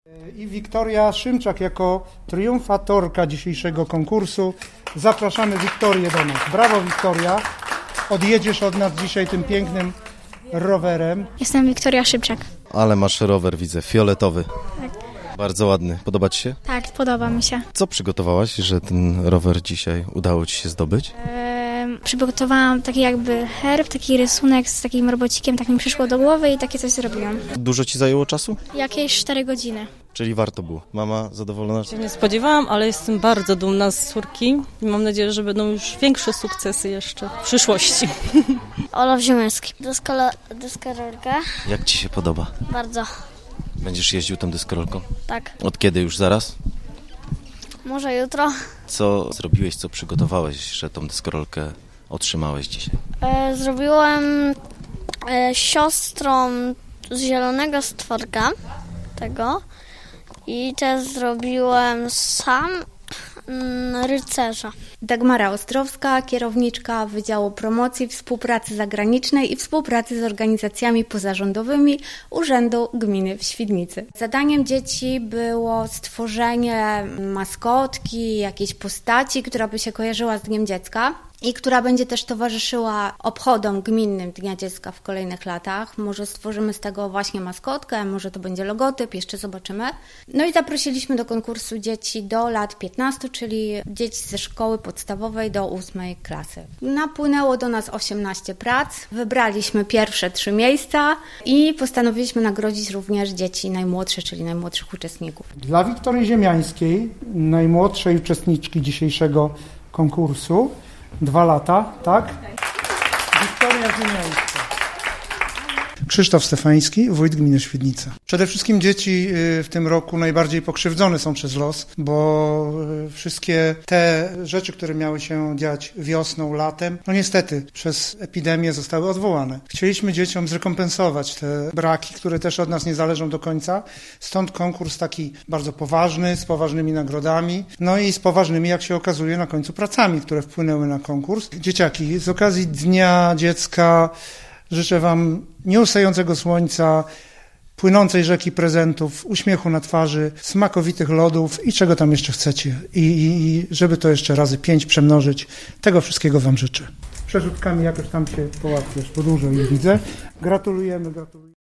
I Wiktoria Szymczak jako triumfatorka dzisiejszego konkursu. Zapraszamy Wiktorię do nas. Brawo, Wiktoria. Odjedziesz od nas dzisiaj tym pięknym rowerem. Jestem Wiktoria Szymczak. Ale masz rower, widzę, fioletowy. Tak. Bardzo ładny. Podoba Ci się? Tak, podoba mi się. Co przygotowałaś, że ten rower dzisiaj udało Ci się zdobyć? Przygotowałam taki jakby herb, taki rysunek z takim robocikiem, tak mi przyszło do głowy i takie coś zrobiłam. Dużo Ci zajęło czasu? Jakieś 4 godziny. Czyli warto było. Mama zadowolona? Się nie spodziewałam, ale jestem bardzo dumna z córki i mam nadzieję, że będą już większe sukcesy jeszcze w przyszłości. Olaf Ziemyski, deskorolka. Jak Ci się podoba? Bardzo, Będziesz jeździł tą deskorolką? tak. Od kiedy już zaraz? Może jutro. Co zrobiłeś, co przygotowałeś, że tą deskorolkę otrzymałeś dzisiaj? Zrobiłam siostrą z zielonego stworka tego i też zrobiłem sam rycerza. Dagmara Ostrowska, kierowniczka Wydziału Promocji, Współpracy Zagranicznej i Współpracy z organizacjami pozarządowymi Urzędu Gminy w Świdnicy. Zadaniem dzieci było stworzenie maskotki, jakiejś postaci, która by się kojarzyła z Dniem Dziecka i która będzie też towarzyszyła obchodom gminnym Dnia Dziecka w kolejnych latach. Może stworzymy z tego właśnie maskotkę, może to będzie logotyp, jeszcze zobaczymy. No i zaprosiliśmy do konkursu dzieci do lat 15, czyli dzieci ze szkoły podstawowej do 8 klasy. Napłynęło do nas 18 prac, wybraliśmy pierwsze 3 miejsca i postanowiliśmy nagrodzić również dzieci najmłodsze, czyli najmłodszych uczestników. Dla Wiktorii Ziemiańskiej, najmłodszej uczestniczki dzisiejszego konkursu, 2 lata, tak? Wiktoria Ziemiańska. Krzysztof Stefański, wójt gminy Świdnica. Przede wszystkim dzieci w tym roku najbardziej pokrzywdzone są przez los, bo wszystkie te rzeczy, które miały się dziać wiosną, latem, no niestety przez epidemię zostały odwołane. Chcieliśmy dzieciom zrekompensować te braki, które też od nas nie zależą do końca. Stąd konkurs taki bardzo poważny, z poważnymi nagrodami, no i z poważnymi, jak się okazuje, na końcu pracami, które wpłynęły na konkurs. Dzieciaki, z okazji Dnia Dziecka życzę Wam nieustającego słońca, płynącej rzeki prezentów, uśmiechu na twarzy, smakowitych lodów i czego tam jeszcze chcecie. I żeby to jeszcze razy 5 przemnożyć, tego wszystkiego Wam życzę. Przerzutkami jakoś tam się połatwiesz, bo dużo ich widzę. Gratulujemy.